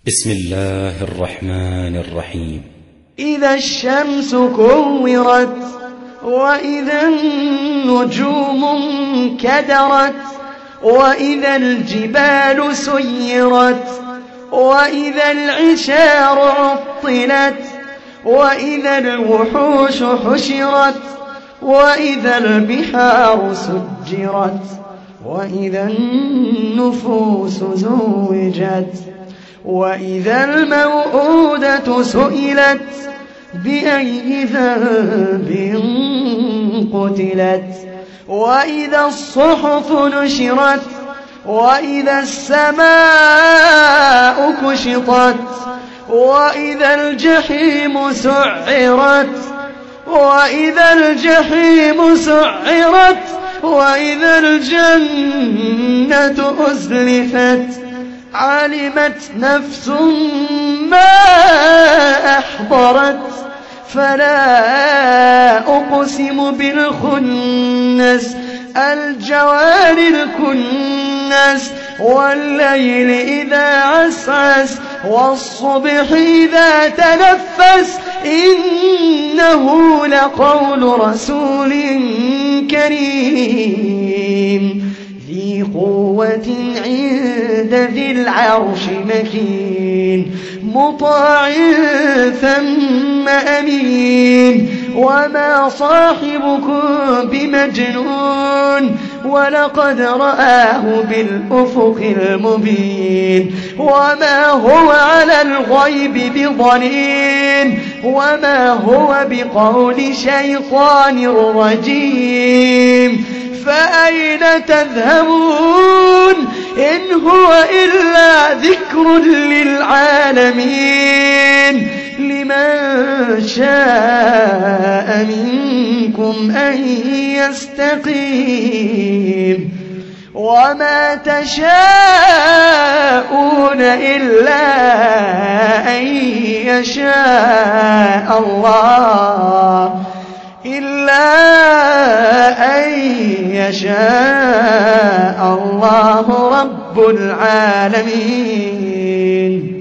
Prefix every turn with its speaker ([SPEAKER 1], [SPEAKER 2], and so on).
[SPEAKER 1] بسم الله الرحمن الرحيم.
[SPEAKER 2] إذا الشمس كورت وإذا النجوم انكدرت وإذا الجبال سيرت وإذا العشار عطلت وإذا الوحوش حشرت وإذا البحار سجرت وإذا النفوس زوجت وإذا الموءودة سئلت بأي ذنب قتلت وإذا الصحف نشرت وإذا السماء كشطت وإذا الجحيم سعرت وإذا الجحيم سعرت وإذا الجنة أزلفت علمت نفس ما أحضرت فلا أقسم بالخنس الجوار الكنس والليل إذا عسعس والصبح إذا تنفس إنه لقول رسول كريم ذي قوة عند ذي العرش مكين مطاع ثم أمين وما صاحبكم بمجنون ولقد رآه بالأفق المبين وما هو على الغيب بضنين وما هو بقول شيطان رجيم فأين تذهبون إن هو إلا ذكر للعالمين لمن شاء منكم أن يستقيم وما تشاءون إلا أن يشاء الله رب العالمين.